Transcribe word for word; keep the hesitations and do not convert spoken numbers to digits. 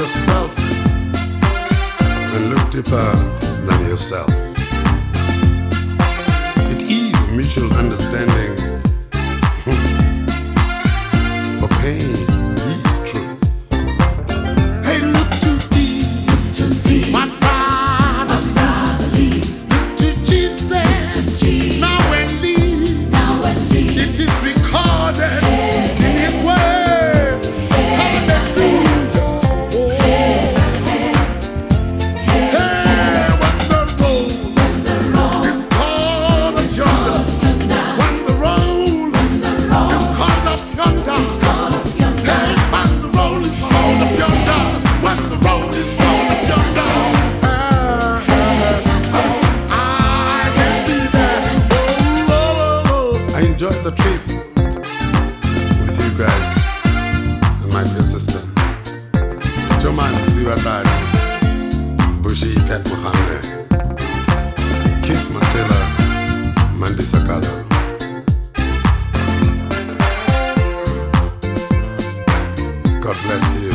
yourself and look deeper than yourself. It is mutual understanding. For pain is true. Hey, look to thee, look to thee, my brother, my brother, look to Jesus, look to Jesus. Now and leave, now and leave. It is recorded hey, in His word. Hey, hallelujah. Hey, hey, hey, hey. When the road, when the road is called up yonder, when the road, when the road is called up yonder. Hey, when the road is called up yonder, when the road is called up yonder, uh, I can be there. Oh, oh, oh. I enjoyed the trip with you guys and my dear sister. Joman Slivatari, Bushi Pet Muhammad, Kit Matela, Mandisakalo. God bless you.